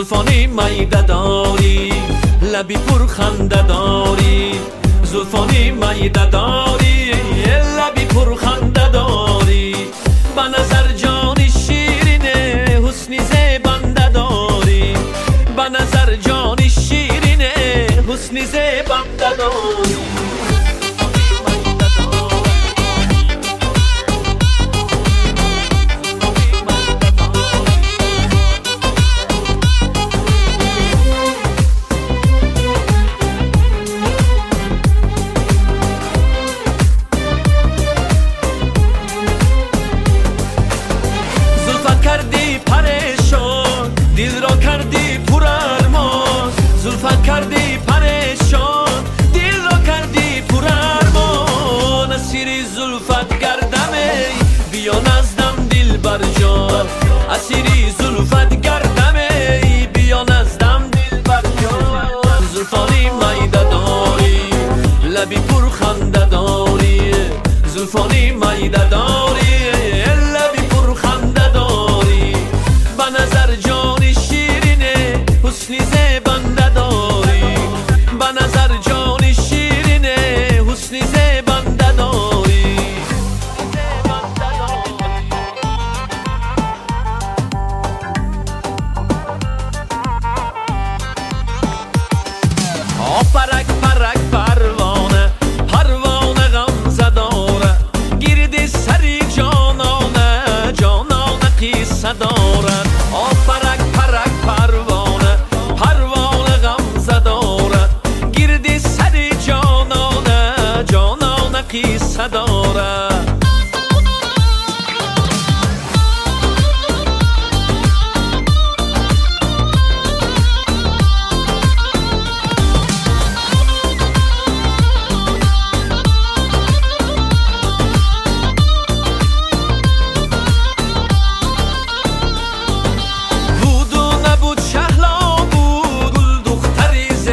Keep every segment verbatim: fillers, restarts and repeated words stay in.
زلفانی میده داری، لبی پر خنده داری. زلفانی میده داری، لبی پر خنده داری. به نظر جان شیرینه، حسنی زیبنده داری. به نظر جان شیرینه، حسنی زیبنده داری. کردی پریشان، دل را کردی پر ارمان. زلفت کردی پریشان، دل را کردی پر ارمان. اسیری زلفت گردم ای، بیا نزدم دل بر جان. اسیری زلفت گردم ای، بیا نزدم دل بر جان. زلفانی میده داری، لبی پر خنده داری. زلفانی میده داری، لبی پر خنده داری. به نظر جان شیرینه، حسنی زیبنده داری. به نظر جان شیرینه، حسنی زیبنده داری. آ پرک پرک پروانه، پروانه غمزه داره. گیردی سری جانانه، جانانه قیصه دارد. آ پرک پرک پروانه، پروانه غمزه دارد. گیردی سری جانانه، جانانه قیصه دارد.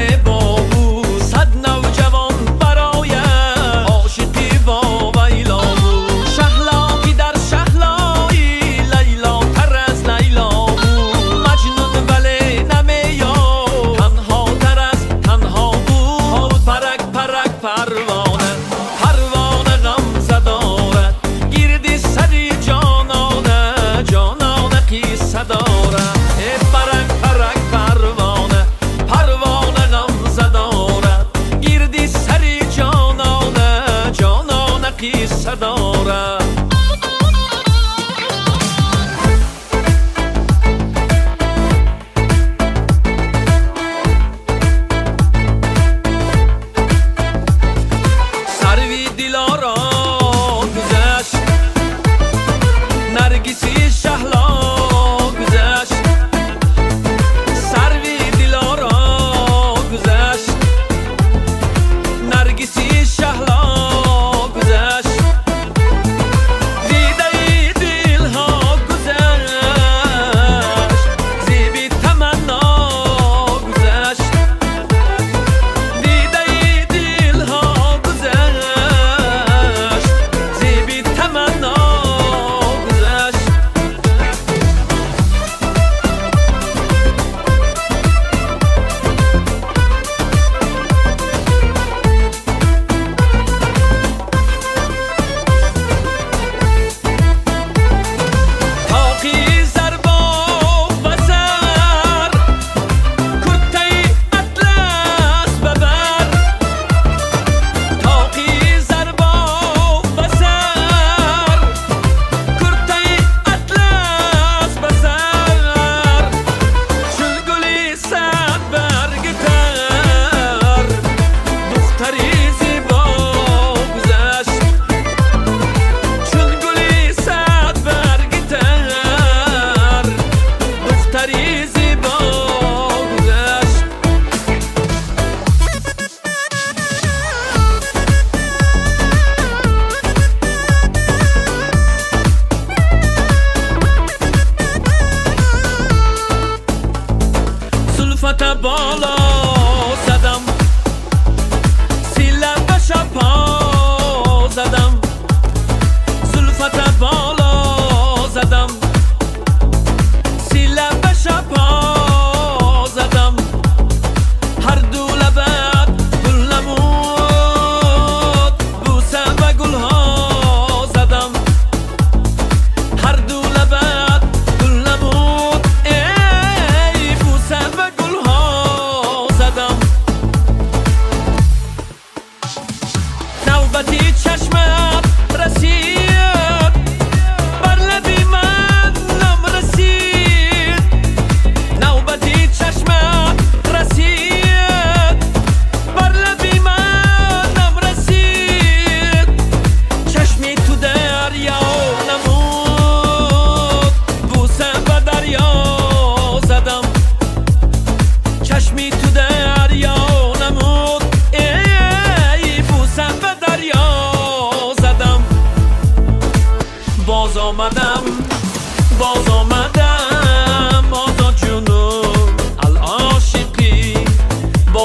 لو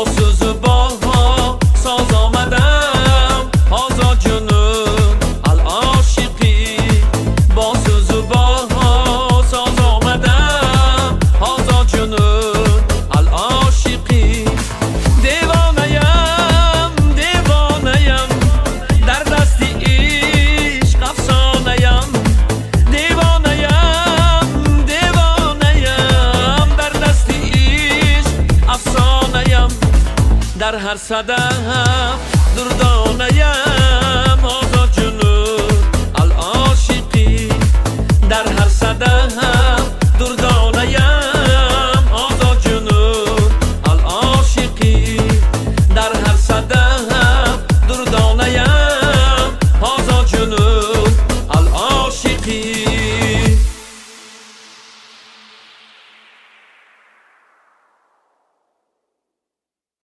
با سوز و با ساز آمدم آزاد جنون العاشقی با سوز و با ساز آمدم آزاد جنون العاشقی دیوانه‌ام دیوانه‌ام در دست عشق افسانه‌ام دیوانه‌ام دیوانه‌ام در دست عشق افسانه‌ام در هر صدف دردانه‌ام آزاد جنون العاشقی در هر صدف دردانه‌ام آزاد جنون العاشقی در هر صدف دردانه‌ام آزاد جنون العاشقی